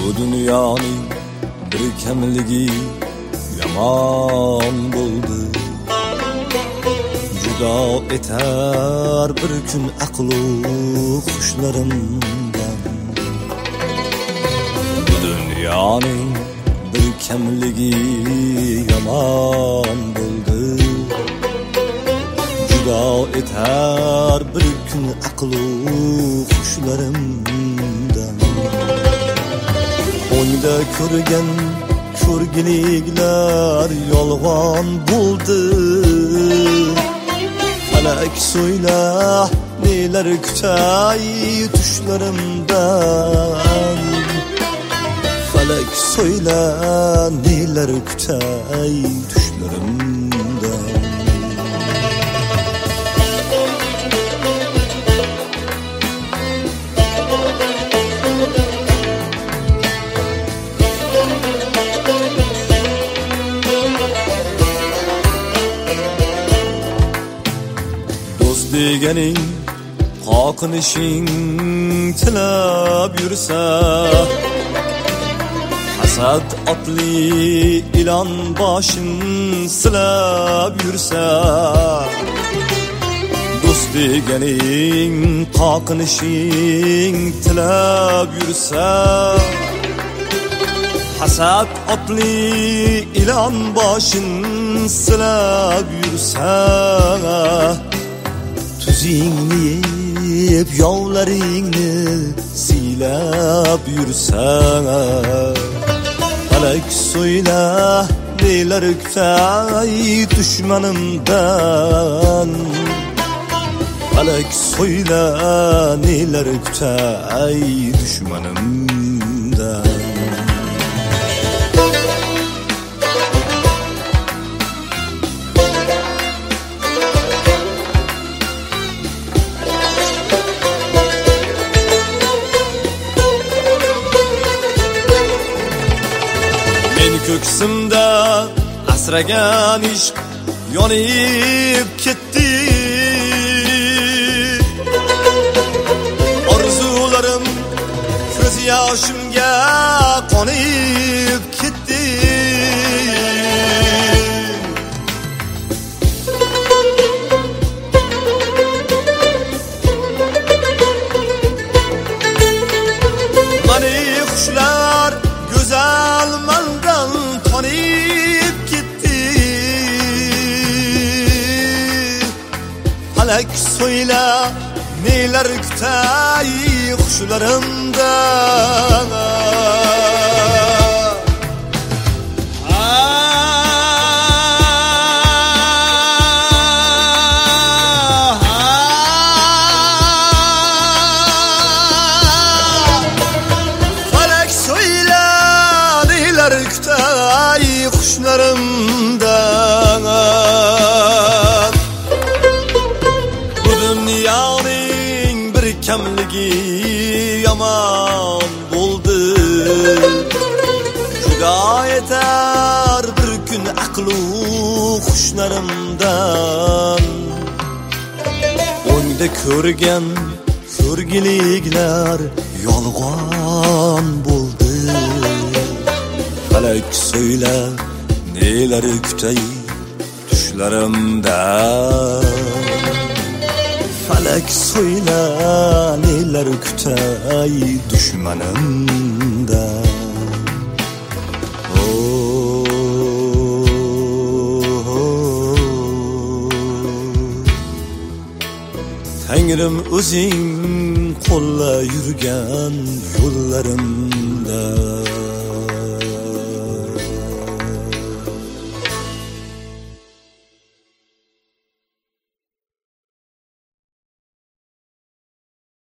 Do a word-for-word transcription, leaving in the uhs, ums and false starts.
dunyoning bir kamligi yomon bo'ldi. Judo etar bir kun aqlu xushlarimdan. Bu dunyoning bir kamligi yomon bo'ldi. Judo etar bir kun aqlu xushlarimdan. O'ngda ko'rgan ko'rgiliklar yolg'on bo'ldi. Falak so'yla nelar kutay tushlarimdan. Falak so'yla nelar kutay tushlarimdan. Deganing qoqinishing tilab yursa, hasad otli ilon boshin silab yursa. Do'st deganing qoqinishing tilab yursa, hasad otli ilon boshin silab yursa. Tuzingni yeb yovlaringni siylab yursang, falak so'yla nelar kutay dushmanimdan. Falak so'yla nelar kutay dushmanimdan. Ko'ksimda asragan ishq yonib ketdi. Orzularim ko'z yoshimga qonib ketdi. Mani xushlar go'zal mandan tonib ketdi. Falak so'yla nelar kutay xushlarimdan. Xushlarimdan. Bu dunyoning bir kamligi yomon bo'ldi. Judo etar bir kun aqlu xushlarimdan. O'ngda ko'rgan ko'rgiliklar yolg'on bo'ldi. Falak so'yla nelar kutay tushlarimdan. Falak so'yla nelar kutay dushmanimdan. Tangrim o'zing qo'lla yurgan yo'llarimda.